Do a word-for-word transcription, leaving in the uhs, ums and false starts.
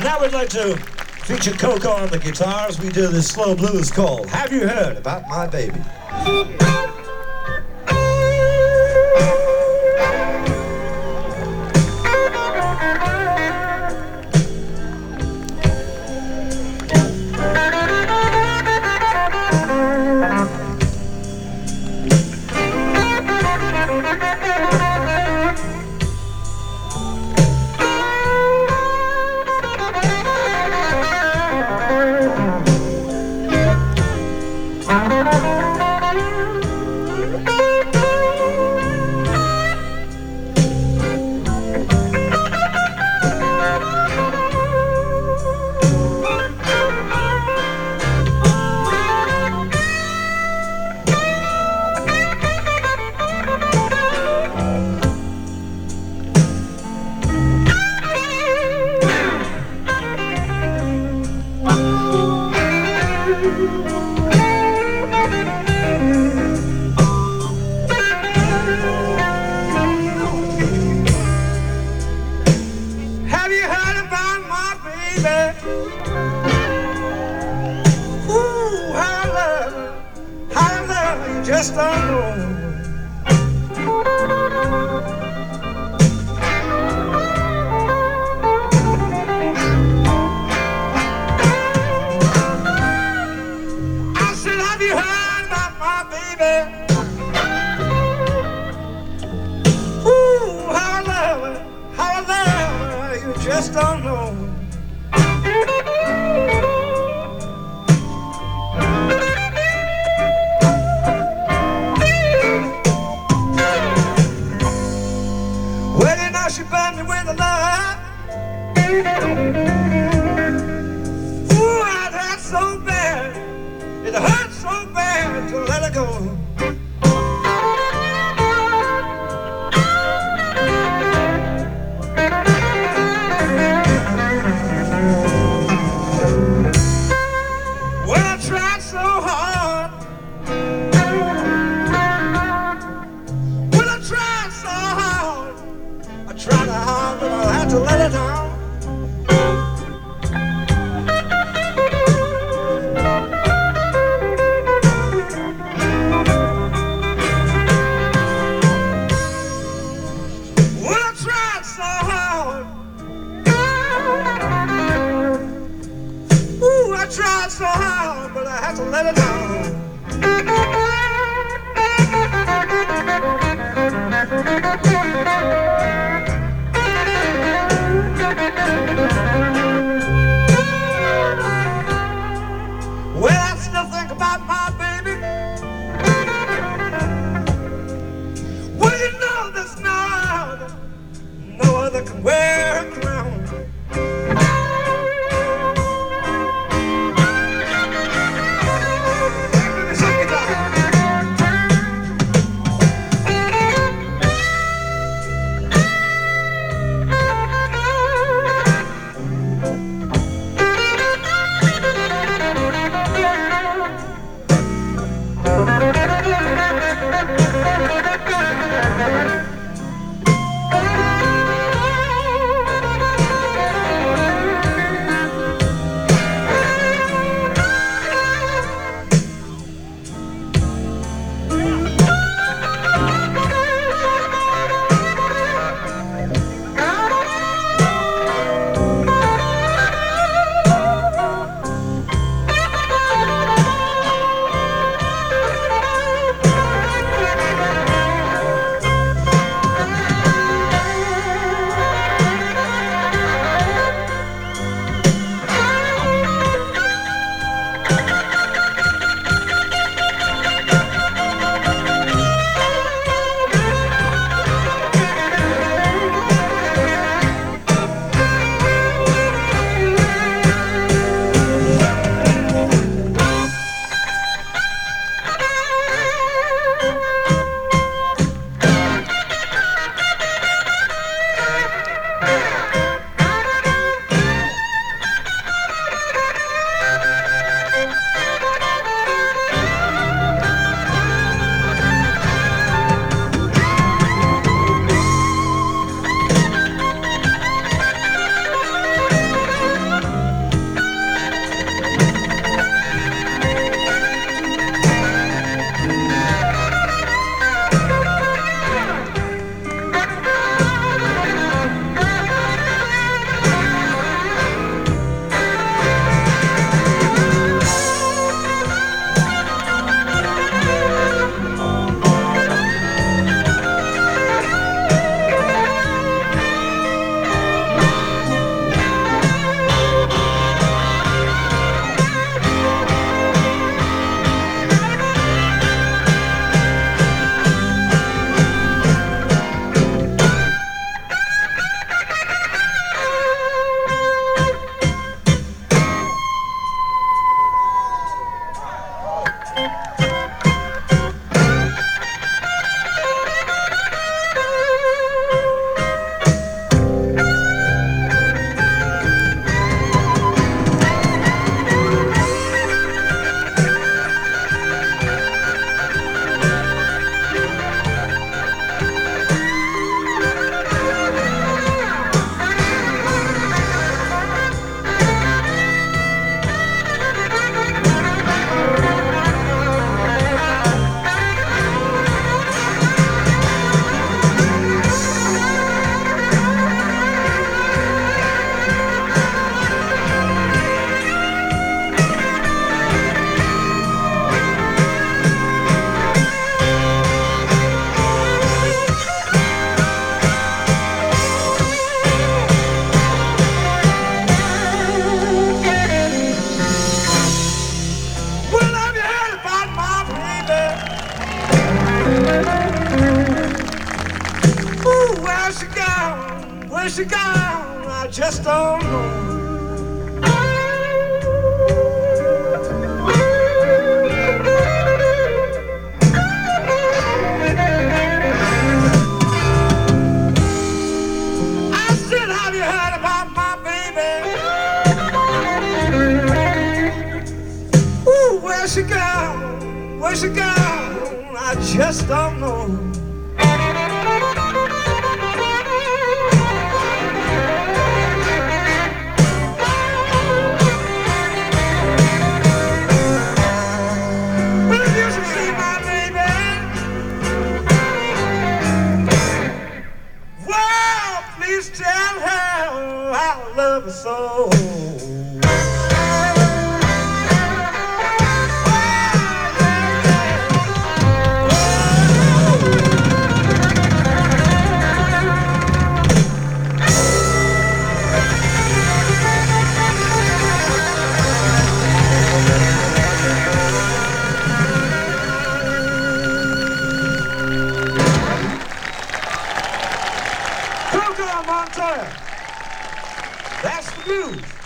now we'd like to feature Coco on the guitars. We do this slow blues called Have You Heard About My Baby? Have you heard about my baby? Ooh, how I love her, how I love her, you just don't know. I said, have you heard about my baby? Ooh, how I love her, how I love her, you just don't know. Well, you know she burned me with a love. Ooh, it hurt so bad, it hurt so bad to let her go. Well, I tried so hard. Well, I tried so hard. I tried hard, but I had to let it down. Well, I tried so hard. Ooh, I tried so hard, but I had to let it down. Well, I still think about my baby. Well, you know there's no other, no other can wear a crown. where's she gone? Where's she gone? I just don't know. I said, have you heard about my baby? Ooh, where's she gone? Where's she gone? I just don't know. Please tell her I love her so. Coco Montoya. That's the blues.